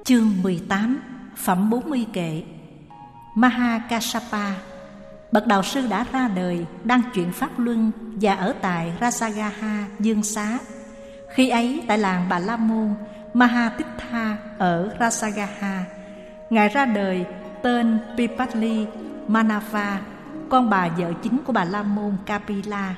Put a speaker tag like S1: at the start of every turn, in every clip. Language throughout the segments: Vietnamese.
S1: Chương 18. Phẩm 40 kệ. Mahakassapa, bậc đạo sư đã ra đời, đang chuyển pháp luân và ở tại Rajagaha Dương Xá. Khi ấy tại làng Bà La Môn, Mahatitha ở Rajagaha, ngài ra đời tên Pipali Manava, con bà vợ chính của Bà La Môn Kapila.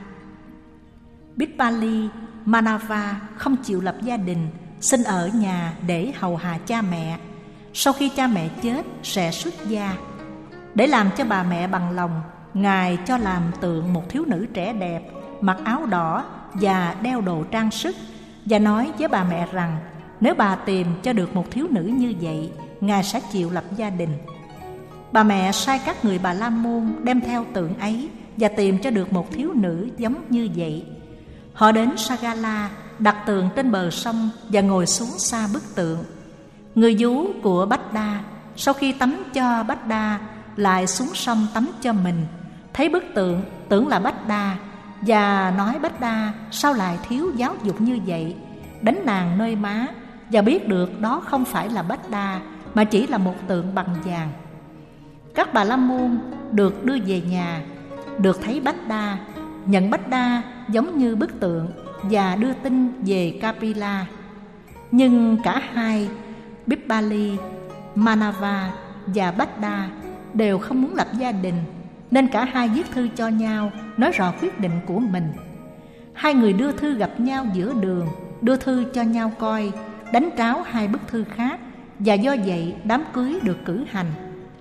S1: Pipali Manava không chịu lập gia đình, sinh ở nhà để hầu hạ cha mẹ. Sau khi cha mẹ chết sẽ xuất gia. Để làm cho bà mẹ bằng lòng, ngài cho làm tượng một thiếu nữ trẻ đẹp, mặc áo đỏ và đeo đồ trang sức, và nói với bà mẹ rằng nếu bà tìm cho được một thiếu nữ như vậy, ngài sẽ chịu lập gia đình. Bà mẹ sai các người Bà La Môn đem theo tượng ấy và tìm cho được một thiếu nữ giống như vậy. Họ đến Sagala, đặt tượng trên bờ sông và ngồi xuống xa bức tượng. Người vú của Bách Đa sau khi tắm cho Bách Đa lại xuống sông tắm cho mình. Thấy bức tượng tưởng là Bách Đa và nói Bách Đa sao lại thiếu giáo dục như vậy, đánh nàng nơi má, và biết được đó không phải là Bách Đa mà chỉ là một tượng bằng vàng. Các Bà La Môn được đưa về nhà, được thấy Bách Đa, nhận Bách Đa giống như bức tượng và đưa tin về Kapila. Nhưng cả hai, Pipali Manava và Bách Đa, đều không muốn lập gia đình, nên cả hai viết thư cho nhau nói rõ quyết định của mình. Hai người đưa thư gặp nhau giữa đường, đưa thư cho nhau coi, đánh tráo hai bức thư khác, và do vậy đám cưới được cử hành.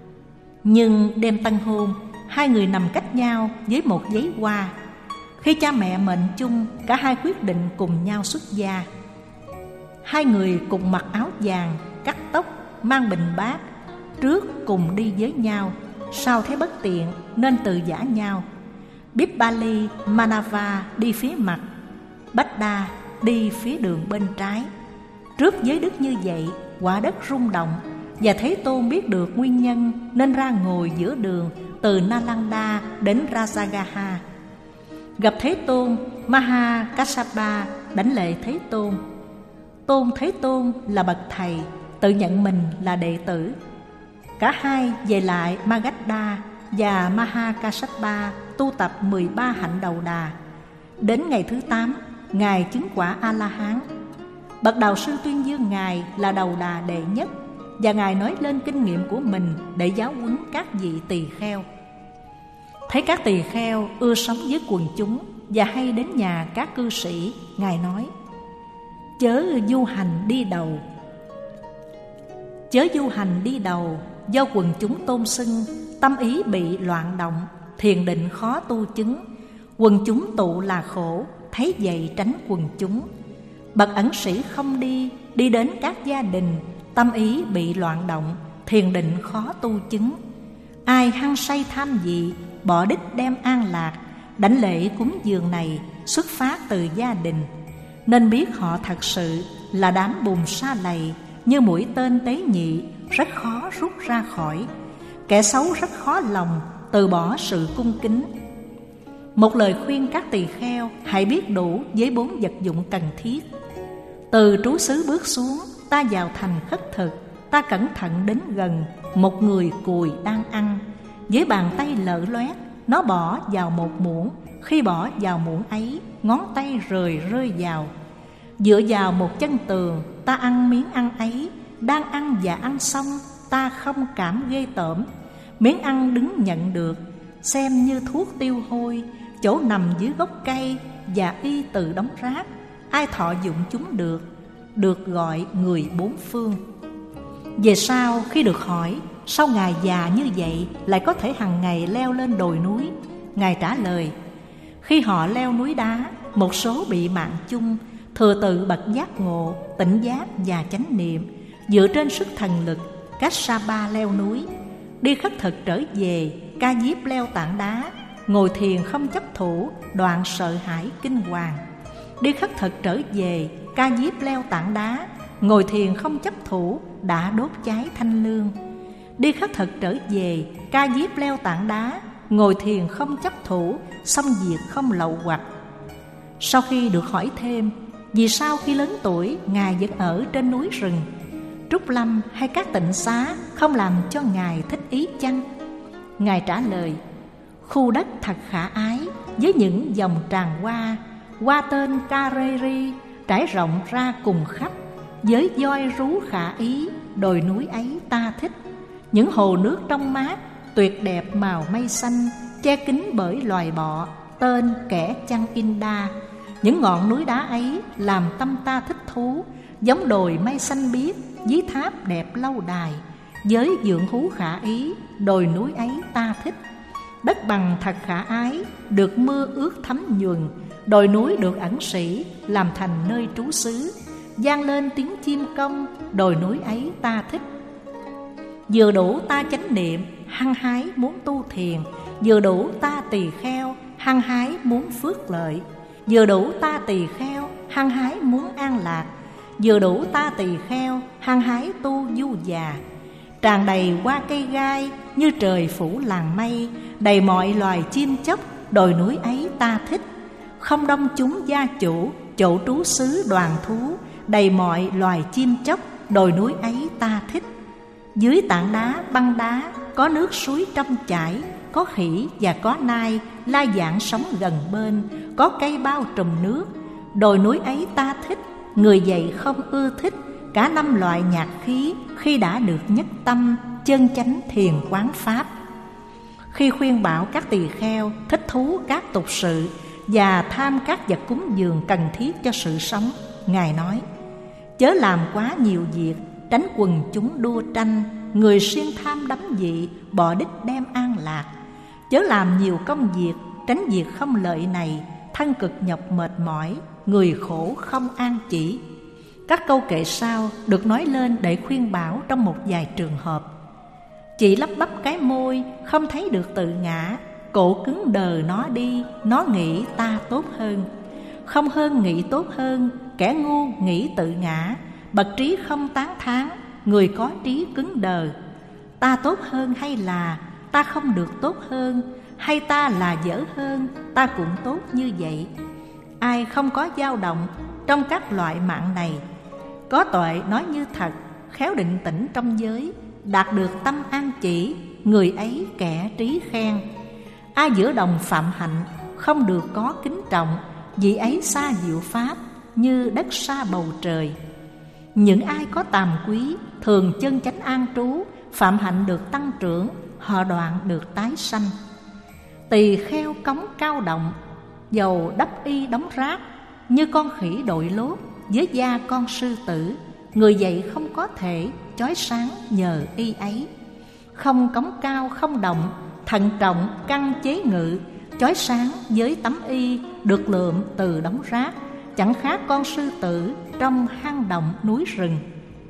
S1: Nhưng đêm tân hôn, hai người nằm cách nhau với một giấy hoa. Khi cha mẹ mệnh chung, cả hai quyết định cùng nhau xuất gia. Hai người cùng mặc áo vàng, cắt tóc, mang bình bát. Trước cùng đi với nhau, sau thấy bất tiện nên từ giã nhau. Pipali Manava đi phía mặt, Bách Đa đi phía đường bên trái. Trước giới đức như vậy, quả đất rung động, và Thế Tôn biết được nguyên nhân nên ra ngồi giữa đường từ Nalanda đến Rajagaha. Gặp Thế Tôn, Mahakassapa đảnh lễ Thế Tôn. Tôn Thế Tôn là bậc thầy, tự nhận mình là đệ tử. Cả hai về lại Magadha và Mahakassapa tu tập 13 hạnh đầu đà. Đến ngày thứ 8, ngài chứng quả A-la-hán. Bậc đạo sư tuyên dương ngài là đầu đà đệ nhất, và ngài nói lên kinh nghiệm của mình để giáo huấn các vị tỳ kheo. Thấy các tỳ kheo ưa sống với quần chúng và hay đến nhà các cư sĩ, ngài nói: Chớ du hành đi đầu. Chớ du hành đi đầu, do quần chúng tôn xưng, tâm ý bị loạn động, thiền định khó tu chứng. Quần chúng tụ là khổ, thấy vậy tránh quần chúng. Bậc ẩn sĩ không đi, đi đến các gia đình, tâm ý bị loạn động, thiền định khó tu chứng. Ai hăng say tham vị, bỏ đích đem an lạc, đảnh lễ cúng dường này xuất phát từ gia đình, nên biết họ thật sự là đám bùn sa lầy, như mũi tên tế nhị, rất khó rút ra khỏi. Kẻ xấu rất khó lòng từ bỏ sự cung kính. Một lời khuyên các tỳ kheo hãy biết đủ với 4 vật dụng cần thiết. Từ trú xứ bước xuống, ta vào thành khất thực, ta cẩn thận đến gần một người cùi đang ăn. Với bàn tay lợ loét, nó bỏ vào một muỗng. Khi bỏ vào muỗng ấy, ngón tay rơi vào. Dựa vào một chân tường, ta ăn miếng ăn ấy. Đang ăn và ăn xong, ta không cảm ghê tởm. Miếng ăn đứng nhận được, xem như thuốc tiêu hôi, chỗ nằm dưới gốc cây và y từ đống rác. Ai thọ dụng chúng được gọi người bốn phương. Về sau khi được hỏi, sao ngài già như vậy lại có thể hằng ngày leo lên đồi núi? Ngài trả lời: khi họ leo núi đá, một số bị mạng chung, thừa tự bậc giác ngộ, tỉnh giác và chánh niệm, dựa trên sức thần lực, cách Sa-ba leo núi. Đi khất thực trở về, Ca Diếp leo tảng đá, ngồi thiền không chấp thủ, đoạn sợ hãi kinh hoàng. Đi khất thực trở về, Ca Diếp leo tảng đá, ngồi thiền không chấp thủ, đã đốt cháy thanh lương. Đi khất thực trở về, Ca Diếp leo tảng đá, ngồi thiền không chấp thủ, xong diệt không lậu hoặc. Sau khi được hỏi thêm vì sao khi lớn tuổi ngài vẫn ở trên núi rừng, Trúc Lâm hay các tịnh xá không làm cho Ngài thích ý chăng? Ngài trả lời: khu đất thật khả ái, với những dòng tràn hoa tên Kareri trải rộng ra cùng khắp, với voi rú khả ý, đồi núi ấy ta thích. Những hồ nước trong mát, tuyệt đẹp màu mây xanh, che kín bởi loài bọ, tên kẻ chăn Inda. Những ngọn núi đá ấy làm tâm ta thích thú, giống đồi mây xanh biếc, dưới tháp đẹp lâu đài. Với vượng hú khả ý, đồi núi ấy ta thích. Đất bằng thật khả ái, được mưa ướt thấm nhuần, đồi núi được ẩn sĩ, làm thành nơi trú xứ. Vang lên tiếng chim công, đồi núi ấy ta thích. Vừa đủ ta chánh niệm, hăng hái muốn tu thiền. Vừa đủ ta tỳ kheo, hăng hái muốn phước lợi. Vừa đủ ta tỳ kheo, hăng hái muốn an lạc. Vừa đủ ta tỳ kheo, hăng hái tu du già. Tràn đầy hoa cây gai, như trời phủ làng mây, đầy mọi loài chim chóc, đồi núi ấy ta thích. Không đông chúng gia chủ, chỗ trú xứ đoàn thú, đầy mọi loài chim chóc, đồi núi ấy ta thích. Dưới tảng đá băng đá, có nước suối trong chảy, có khỉ và có nai, lai vãng sống gần bên, có cây bao trùm nước, đồi núi ấy ta thích. Người dạy không ưa thích cả 5 loại nhạc khí, khi đã được nhất tâm, chân chánh thiền quán pháp. Khi khuyên bảo các tỳ kheo thích thú các tục sự và tham các vật cúng dường cần thiết cho sự sống, Ngài nói: chớ làm quá nhiều việc, tránh quần chúng đua tranh. Người siêng tham đắm vị, bỏ đích đem an lạc. Chớ làm nhiều công việc, tránh việc không lợi này. Thân cực nhọc mệt mỏi, người khổ không an chỉ. Các câu kệ sau được nói lên để khuyên bảo trong một vài trường hợp. Chị lắp bắp cái môi, không thấy được tự ngã. Cổ cứng đờ nó đi, nó nghĩ ta tốt hơn. Không hơn nghĩ tốt hơn, kẻ ngu nghĩ tự ngã. Bậc trí không tán thán, người có trí cứng đờ. Ta tốt hơn hay là ta không được tốt hơn, hay ta là dở hơn, ta cũng tốt như vậy. Ai không có dao động trong các loại mạng này, có tuệ nói như thật, khéo định tĩnh trong giới, đạt được tâm an chỉ, người ấy kẻ trí khen. Ai giữa đồng phạm hạnh, không được có kính trọng, vị ấy xa diệu pháp, như đất xa bầu trời. Những ai có tàm quý, thường chân chánh an trú, phạm hạnh được tăng trưởng, họ đoạn được tái sanh. Tỳ kheo cống cao động, dầu đắp y đóng rác, như con khỉ đội lốt với da con sư tử. Người dạy không có thể chói sáng nhờ y ấy. Không cống cao không động, thận trọng căn chế ngự, chói sáng với tấm y được lượm từ đống rác, chẳng khác con sư tử trong hang động núi rừng.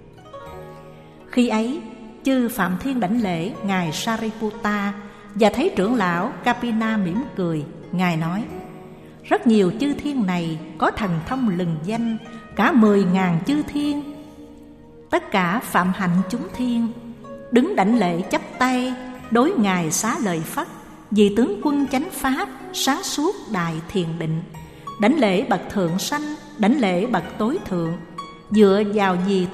S1: Khi ấy, chư Phạm Thiên đảnh lễ Ngài Sariputta và thấy trưởng lão Kapina mỉm cười. Ngài nói: rất nhiều chư thiên này có thần thông lừng danh, cả 10.000 chư thiên, tất cả phạm hạnh chúng thiên. Đứng đảnh lễ chắp tay, đối Ngài xá lời phất, vì tướng quân chánh pháp, sáng suốt đại thiền định. Đảnh lễ bậc thượng sanh, đảnh lễ bậc tối thượng. Dựa vào gì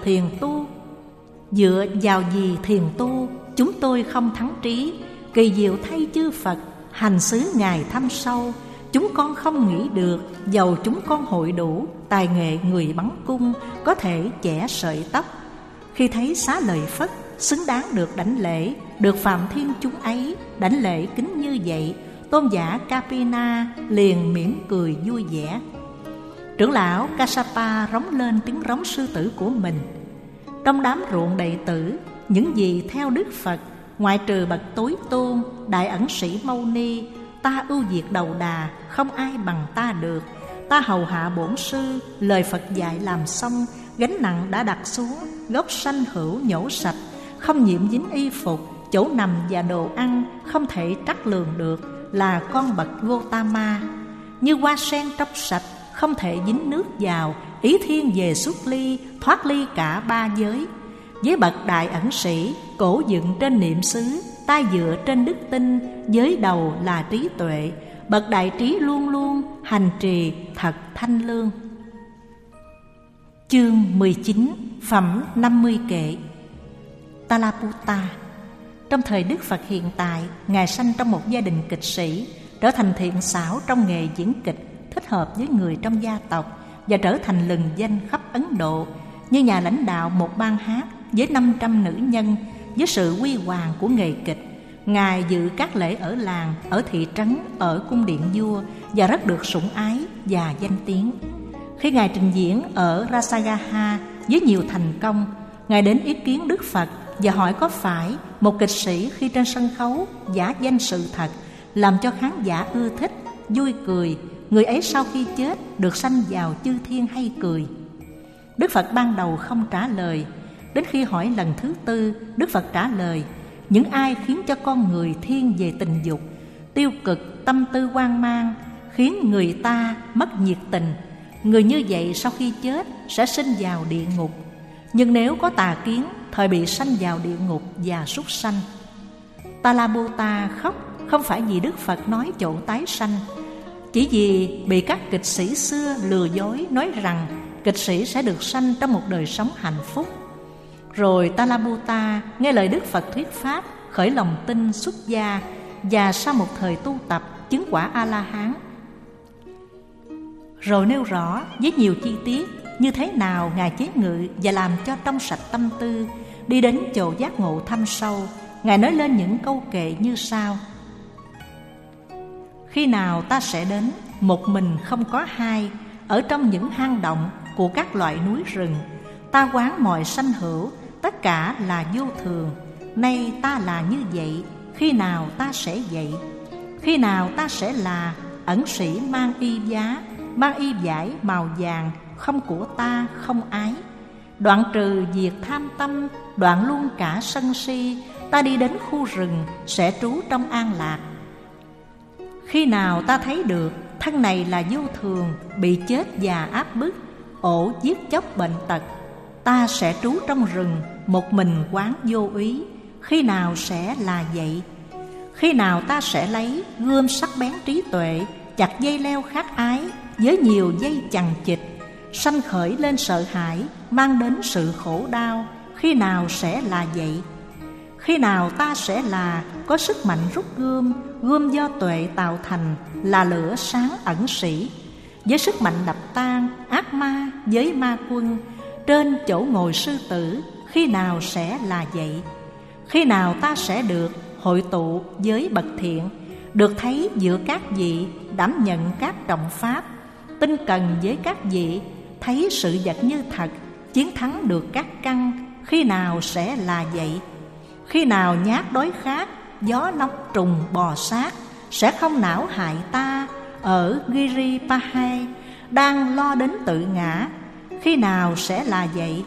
S1: thiền tu, chúng tôi không thắng trí. Kỳ diệu thay chư Phật, hành xứ Ngài thâm sâu. Chúng con không nghĩ được, dầu chúng con hội đủ tài nghệ người bắn cung, có thể chẻ sợi tóc. Khi thấy xá lời phất, xứng đáng được đảnh lễ, được Phạm Thiên chúng ấy đảnh lễ kính như vậy, tôn giả Kapina liền mỉm cười vui vẻ. Trưởng lão Kassapa rống lên tiếng rống sư tử của mình. Trong đám ruộng đệ tử, những gì theo Đức Phật, ngoại trừ bậc tối tôn đại ẩn sĩ Mâu Ni, ta ưu việt đầu đà, không ai bằng ta được. Ta hầu hạ bổn sư, lời Phật dạy làm xong, gánh nặng đã đặt xuống, gốc sanh hữu nhổ sạch, không nhiễm dính y phục, chỗ nằm và đồ ăn không thể trắc lường được, là con bậc Gotama. Như hoa sen trong sạch, không thể dính nước vào, ý thiên về xuất ly, thoát ly cả 3 giới. Với bậc đại ẩn sĩ, cổ dựng trên niệm xứ, tay dựa trên đức tin, giới đầu là trí tuệ. Bậc đại trí luôn luôn hành trì thật thanh lương. Chương 19, phẩm 50 kệ. Talaputta. Trong thời Đức Phật hiện tại, Ngài sanh trong một gia đình kịch sĩ, trở thành thiện xảo trong nghề diễn kịch, thích hợp với người trong gia tộc và trở thành lừng danh khắp Ấn Độ như nhà lãnh đạo một ban hát với 500 nữ nhân. Với sự huy hoàng của nghề kịch, Ngài dự các lễ ở làng, ở thị trấn, ở cung điện vua và rất được sủng ái và danh tiếng. Khi Ngài trình diễn ở Rasagaha với nhiều thành công, Ngài đến ý kiến Đức Phật và hỏi có phải một kịch sĩ khi trên sân khấu giả danh sự thật làm cho khán giả ưa thích, vui cười, người ấy sau khi chết được sanh vào chư thiên hay cười? Đức Phật ban đầu không trả lời. Đến khi hỏi lần thứ tư, Đức Phật trả lời: những ai khiến cho con người thiên về tình dục, tiêu cực, tâm tư hoang mang, khiến người ta mất nhiệt tình, người như vậy sau khi chết sẽ sinh vào địa ngục. Nhưng nếu có tà kiến, thời bị sanh vào địa ngục và súc sanh. Talaputta khóc không phải vì Đức Phật nói chỗ tái sanh, chỉ vì bị các kịch sĩ xưa lừa dối nói rằng kịch sĩ sẽ được sanh trong một đời sống hạnh phúc. Rồi Talaputta nghe lời Đức Phật thuyết pháp, khởi lòng tin xuất gia, và sau một thời tu tập chứng quả A-la-hán. Rồi nêu rõ với nhiều chi tiết như thế nào Ngài chế ngự và làm cho trong sạch tâm tư, đi đến chỗ giác ngộ thâm sâu. Ngài nói lên những câu kệ như sau: khi nào ta sẽ đến một mình không có hai, ở trong những hang động của các loại núi rừng, ta quán mọi sanh hữu, tất cả là vô thường. Nay ta là như vậy, khi nào ta sẽ vậy? Khi nào ta sẽ là ẩn sĩ mang y giá, mang y vải màu vàng, không của ta, không ái, đoạn trừ diệt tham tâm, đoạn luôn cả sân si, ta đi đến khu rừng sẽ trú trong an lạc. Khi nào ta thấy được thân này là vô thường, bị chết già áp bức, ổ giết chóc bệnh tật, ta sẽ trú trong rừng một mình quán vô úy. Khi nào sẽ là vậy? Khi nào ta sẽ lấy gươm sắc bén trí tuệ, chặt dây leo khát ái với nhiều dây chằng chịt, sanh khởi lên sợ hãi, mang đến sự khổ đau? Khi nào sẽ là vậy? Khi nào ta sẽ là có sức mạnh rút gươm, gươm do tuệ tạo thành, là lửa sáng ẩn sĩ, với sức mạnh đập tan ác ma với ma quân, trên chỗ ngồi sư tử? Khi nào sẽ là vậy? Khi nào ta sẽ được hội tụ với bậc thiện, được thấy giữa các vị, đảm nhận các trọng pháp, tinh cần với các vị, thấy sự vật như thật, chiến thắng được các căn? Khi nào sẽ là vậy? Khi nào nhát đói khát, gió nóng trùng bò sát sẽ không não hại ta ở Giripahai, đang lo đến tự ngã? Khi nào sẽ là vậy?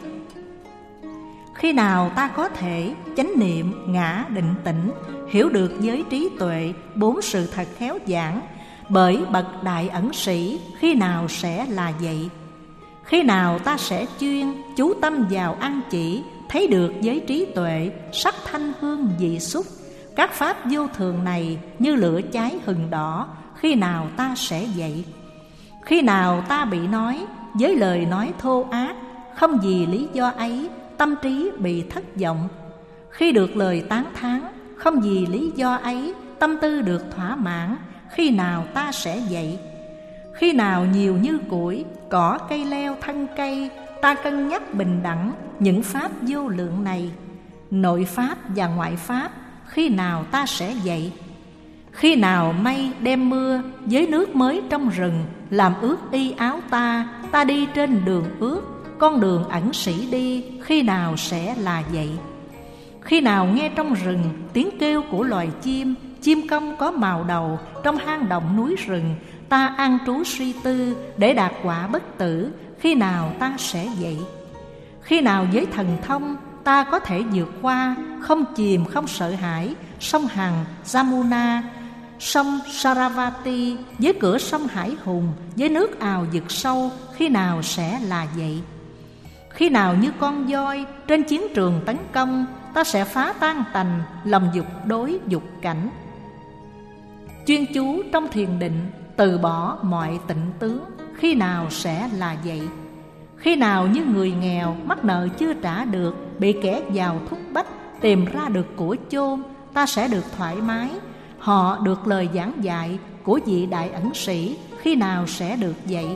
S1: Khi nào ta có thể chánh niệm, ngã, định tĩnh, hiểu được với trí tuệ bốn sự thật khéo giảng bởi bậc đại ẩn sĩ? Khi nào sẽ là vậy? Khi nào ta sẽ chuyên chú tâm vào ăn chỉ, thấy được với trí tuệ sắc thanh hương vị xúc, các pháp vô thường này như lửa cháy hừng đỏ? Khi nào ta sẽ vậy? Khi nào ta bị nói với lời nói thô ác, không vì lý do ấy tâm trí bị thất vọng? Khi được lời tán thán, không vì lý do ấy tâm tư được thỏa mãn? Khi nào ta sẽ vậy? Khi nào nhiều như củi, cỏ cây leo thân cây, ta cân nhắc bình đẳng những pháp vô lượng này, nội pháp và ngoại pháp? Khi nào ta sẽ vậy? Khi nào mây đem mưa với nước mới trong rừng, làm ướt y áo ta, ta đi trên đường ướt, con đường ẩn sĩ đi? Khi nào sẽ là vậy? Khi nào nghe trong rừng tiếng kêu của loài chim, chim công có màu đầu, trong hang động núi rừng, ta an trú suy tư để đạt quả bất tử? Khi nào ta sẽ vậy? Khi nào với thần thông ta có thể vượt qua, không chìm không sợ hãi, sông Hằng, Jamuna, sông Saravati, với cửa sông Hải Hùng, với nước ào vực sâu? Khi nào sẽ là vậy? Khi nào như con voi trên chiến trường tấn công, ta sẽ phá tan tành lòng dục đối dục cảnh, chuyên chú trong thiền định, từ bỏ mọi tịnh tướng? Khi nào sẽ là vậy? Khi nào như người nghèo mắc nợ chưa trả được, bị kẻ giàu thúc bách tìm ra được của chôn, ta sẽ được thoải mái. Họ được lời giảng dạy của vị đại ẩn sĩ khi nào sẽ được dạy.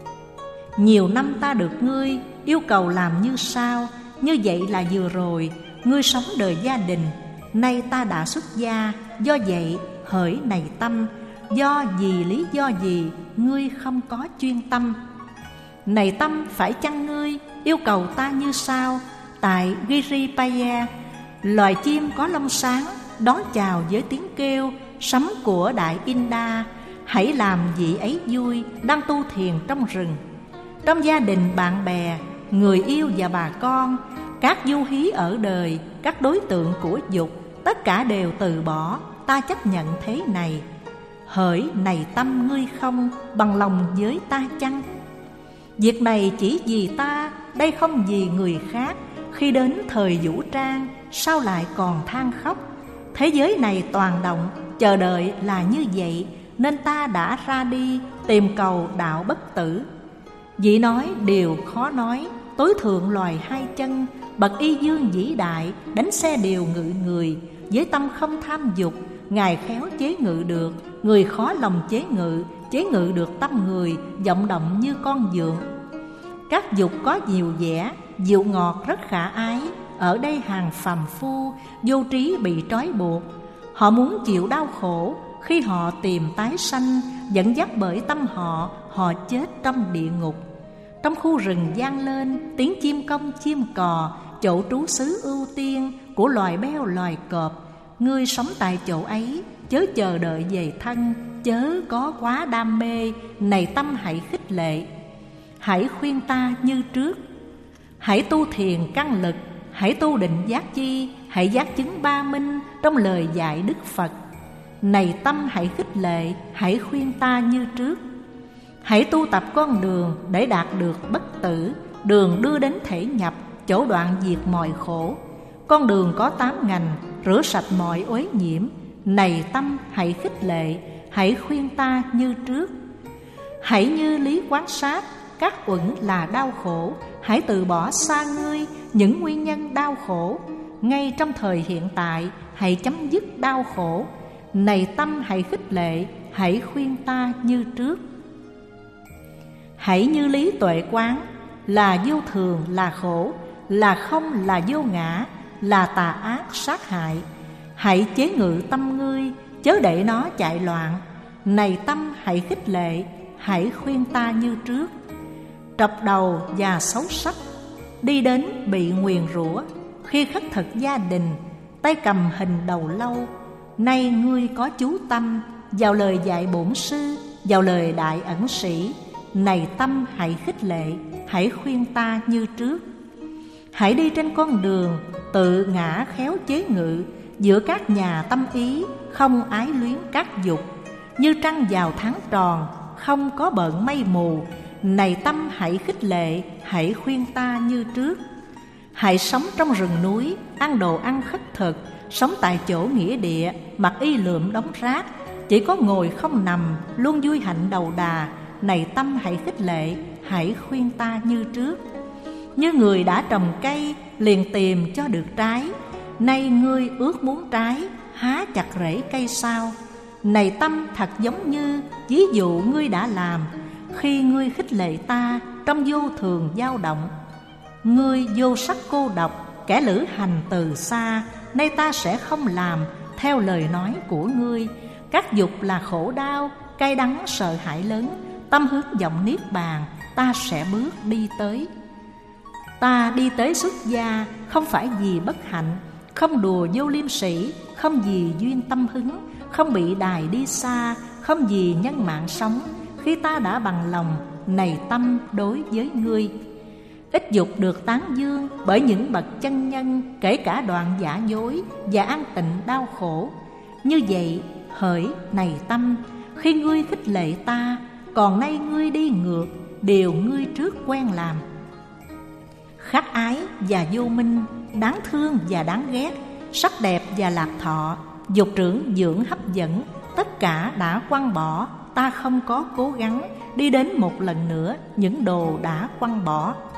S1: Nhiều năm ta được ngươi yêu cầu làm như sau, như vậy là vừa rồi. Ngươi sống đời gia đình, nay ta đã xuất gia, do vậy hỡi này tâm, do vì lý do gì ngươi không có chuyên tâm? Này tâm, phải chăng ngươi yêu cầu ta như sau? Tại Giripaya, loài chim có lông sáng đón chào với tiếng kêu sấm của đại Inda. Hãy làm vị ấy vui đang tu thiền trong rừng. Trong gia đình, bạn bè, người yêu và bà con, các du hí ở đời, các đối tượng của dục, tất cả đều từ bỏ. Ta chấp nhận thế này. Hỡi này tâm, ngươi không bằng lòng với ta chăng? Việc này chỉ vì ta, đây không vì người khác. Khi đến thời vũ trang, sao lại còn than khóc? Thế giới này toàn động, chờ đợi là như vậy, nên ta đã ra đi tìm cầu đạo bất tử. Vị nói điều khó nói, tối thượng loài hai chân, bậc y dương vĩ đại, đánh xe điều ngự người. Với tâm không tham dục, Ngài khéo chế ngự được. Người khó lòng chế ngự được tâm người, vọng động như con vượn. Các dục có nhiều vẻ, dịu ngọt rất khả ái. Ở đây hàng phàm phu, vô trí bị trói buộc. Họ muốn chịu đau khổ, khi họ tìm tái sanh, dẫn dắt bởi tâm họ, họ chết trong địa ngục. Trong khu rừng vang lên tiếng chim công chim cò, chỗ trú xứ ưu tiên của loài beo loài cọp. Ngươi sống tại chỗ ấy, chớ chờ đợi về thân, chớ có quá đam mê. Này tâm, hãy khích lệ, hãy khuyên ta như trước. Hãy tu thiền căn lực, hãy tu định giác chi, hãy giác chứng ba minh trong lời dạy Đức Phật. Này tâm, hãy khích lệ, hãy khuyên ta như trước. Hãy tu tập con đường để đạt được bất tử, đường đưa đến thể nhập, chỗ đoạn diệt mọi khổ. Con đường có 8 ngành, rửa sạch mọi uế nhiễm. Này tâm, hãy khích lệ, hãy khuyên ta như trước. Hãy như lý quán sát, các uẩn là đau khổ. Hãy từ bỏ xa ngươi những nguyên nhân đau khổ. Ngay trong thời hiện tại, hãy chấm dứt đau khổ. Này tâm, hãy khích lệ, hãy khuyên ta như trước. Hãy như lý tuệ quán, là vô thường, là khổ, là không, là vô ngã, là tà ác sát hại. Hãy chế ngự tâm ngươi, chớ để nó chạy loạn. Này tâm, hãy khích lệ, hãy khuyên ta như trước. Trọc đầu và xấu sắc, đi đến bị nguyền rủa. Khi khất thực gia đình, tay cầm hình đầu lâu. Nay ngươi có chú tâm vào lời dạy bổn sư, vào lời đại ẩn sĩ. Này tâm, hãy khích lệ, hãy khuyên ta như trước. Hãy đi trên con đường tự ngã khéo chế ngự, giữa các nhà tâm ý không ái luyến các dục. Như trăng vào tháng tròn, không có bợn mây mù. Này tâm, hãy khích lệ, hãy khuyên ta như trước. Hãy sống trong rừng núi, ăn đồ ăn khất thực, sống tại chỗ nghĩa địa, mặc y lượm đống rác, chỉ có ngồi không nằm, luôn vui hạnh đầu đà. Này tâm, hãy khích lệ, hãy khuyên ta như trước. Như người đã trồng cây, liền tìm cho được trái. Nay ngươi ước muốn trái, há chặt rễ cây sao? Này tâm, thật giống như ví dụ ngươi đã làm. Khi ngươi khích lệ ta trong vô thường dao động. Ngươi vô sắc cô độc, kẻ lữ hành từ xa. Nay ta sẽ không làm theo lời nói của ngươi. Các dục là khổ đau, cay đắng sợ hãi lớn. Tâm hướng vọng niết bàn, ta sẽ bước đi tới. Ta đi tới xuất gia, không phải vì bất hạnh, không đùa vô liêm sĩ, không vì duyên tâm hứng, không bị đài đi xa, không vì nhân mạng sống. Khi ta đã bằng lòng, này tâm, đối với ngươi. Ít dục được tán dương bởi những bậc chân nhân, kể cả đoạn giả dối và an tịnh đau khổ. Như vậy, hỡi này tâm, khi ngươi khích lệ ta, còn nay ngươi đi ngược điều ngươi trước quen làm. Khắc ái và vô minh, đáng thương và đáng ghét, sắc đẹp và lạc thọ, dục trưởng dưỡng hấp dẫn, tất cả đã quăng bỏ. Ta không có cố gắng đi đến một lần nữa những đồ đã quăng bỏ.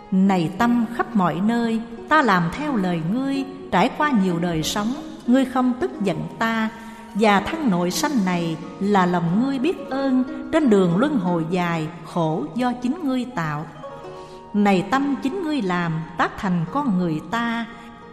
S1: Này tâm khắp mọi nơi, ta làm theo lời ngươi. Trải qua nhiều đời sống, ngươi không tức giận ta. Và thân nội sanh này là lòng ngươi biết ơn. Trên đường luân hồi dài, khổ do chính ngươi tạo. Này tâm chính ngươi làm, tác thành con người ta.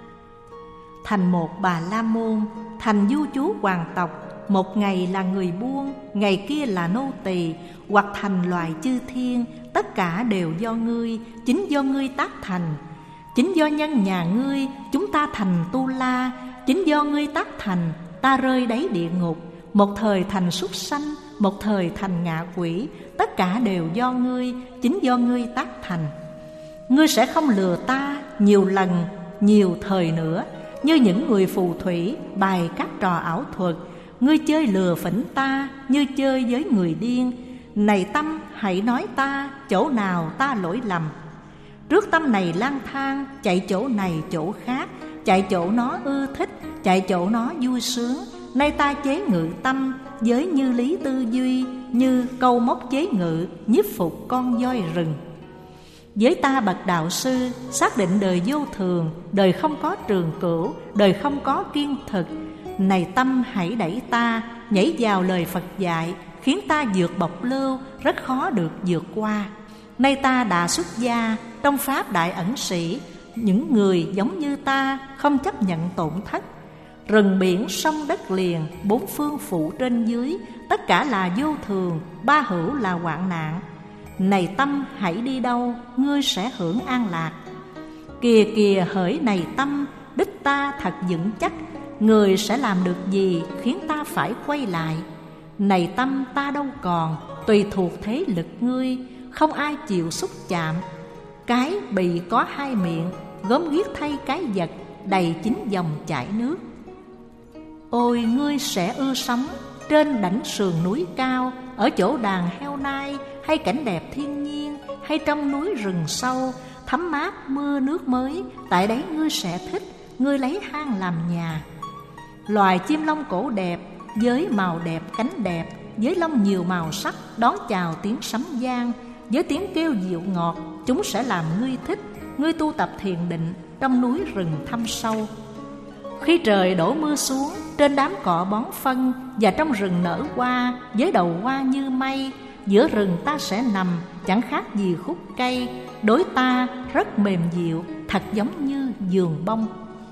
S1: Thành một Bà La Môn, thành vua chúa hoàng tộc. Một ngày là người buôn, ngày kia là nô tỳ, hoặc thành loài chư thiên. Tất cả đều do ngươi, chính do ngươi tác thành. Chính do nhân nhà ngươi, chúng ta thành tu la. Chính do ngươi tác thành, ta rơi đáy địa ngục. Một thời thành súc sanh, một thời thành ngạ quỷ. Tất cả đều do ngươi, chính do ngươi tác thành. Ngươi sẽ không lừa ta nhiều lần, nhiều thời nữa. Như những người phù thủy bày các trò ảo thuật, ngươi chơi lừa phỉnh ta như chơi với người điên. Này tâm, hãy nói ta chỗ nào ta lỗi lầm. Trước tâm này lang thang, chạy chỗ này chỗ khác, chạy chỗ nó ưa thích, chạy chỗ nó vui sướng. Nay ta chế ngự tâm với như lý tư duy, như câu móc chế ngự nhiếp phục con voi rừng. Với ta bậc đạo sư, xác định đời vô thường, đời không có trường cửu, đời không có kiên thực. Này tâm, hãy đẩy ta nhảy vào lời Phật dạy, khiến ta vượt bộc lưu, rất khó được vượt qua. Nay ta đã xuất gia trong pháp đại ẩn sĩ. Những người giống như ta không chấp nhận tổn thất. Rừng biển sông đất liền, bốn phương phụ trên dưới, tất cả là vô thường, ba hữu là hoạn nạn. Này tâm, hãy đi đâu, ngươi sẽ hưởng an lạc. Kìa kìa hỡi này tâm, đích ta thật vững chắc. Người sẽ làm được gì khiến ta phải quay lại. Này tâm, ta đâu còn, tùy thuộc thế lực ngươi. Không ai chịu xúc chạm. Cái bị có hai miệng, gớm ghiếc thay cái vật, đầy chín dòng chảy nước. Ôi ngươi sẽ ưa sống trên đảnh sườn núi cao, ở chỗ đàn heo nai, hay cảnh đẹp thiên nhiên, hay trong núi rừng sâu, thấm mát mưa nước mới. Tại đấy ngươi sẽ thích, ngươi lấy hang làm nhà. Loài chim lông cổ đẹp, với màu đẹp cánh đẹp, với lông nhiều màu sắc, đón chào tiếng sấm vang, với tiếng kêu dịu ngọt, chúng sẽ làm ngươi thích. Ngươi tu tập thiền định trong núi rừng thâm sâu. Khi trời đổ mưa xuống, trên đám cỏ bón phân, và trong rừng nở hoa, với đầu hoa như mây. Giữa rừng ta sẽ nằm, chẳng khác gì khúc cây. Đối ta rất mềm dịu, thật giống như giường bông.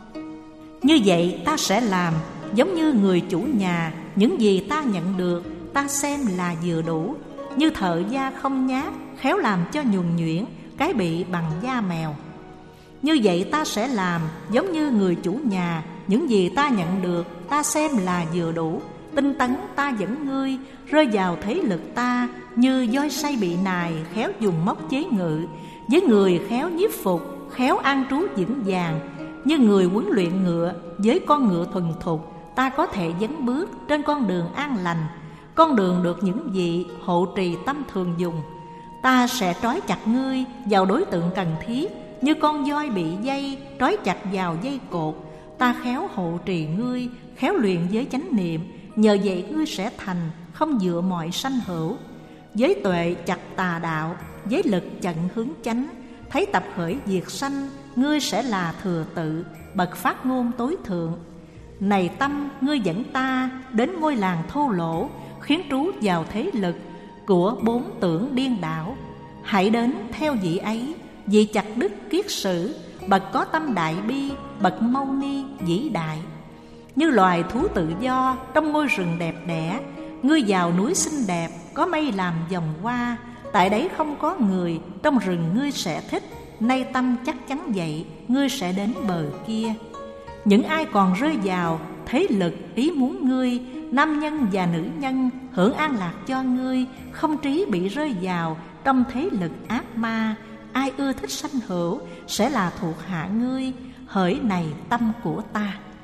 S1: Như vậy ta sẽ làm, giống như người chủ nhà. Những gì ta nhận được, ta xem là vừa đủ. Như thợ da không nhát, khéo làm cho nhuần nhuyễn cái bị bằng da mèo. Như vậy ta sẽ làm, giống như người chủ nhà. Những gì ta nhận được, ta xem là vừa đủ. Tinh tấn ta dẫn ngươi rơi vào thế lực ta. Như voi say bị nài, khéo dùng móc chế ngự. Với người khéo nhiếp phục, khéo an trú vững vàng. Như người huấn luyện ngựa, với con ngựa thuần thục, ta có thể dẫn bước trên con đường an lành. Con đường được những vị hộ trì tâm thường dùng. Ta sẽ trói chặt ngươi vào đối tượng cần thiết. Như con voi bị dây, trói chặt vào dây cột. Ta khéo hộ trì ngươi, khéo luyện với chánh niệm. Nhờ vậy ngươi sẽ thành, không dựa mọi sanh hữu. Với tuệ chặt tà đạo, với lực chặn hướng chánh. Thấy tập khởi diệt sanh, ngươi sẽ là thừa tự, bậc phát ngôn tối thượng. Này tâm, ngươi dẫn ta đến ngôi làng thô lỗ, khiến trú vào thế lực của bốn tưởng điên đảo. Hãy đến theo vị ấy, vị chặt đức kiết sử, bậc có tâm đại bi, bậc mâu ni vĩ đại. Như loài thú tự do trong ngôi rừng đẹp đẽ, ngươi vào núi xinh đẹp, có mây làm vòng hoa. Tại đấy không có người, trong rừng ngươi sẽ thích. Nay tâm chắc chắn vậy, ngươi sẽ đến bờ kia. Những ai còn rơi vào thế lực ý muốn ngươi, nam nhân và nữ nhân hưởng an lạc cho ngươi, không trí bị rơi vào trong thế lực ác ma. Ai ưa thích sanh hữu sẽ là thuộc hạ ngươi, hỡi này tâm của ta.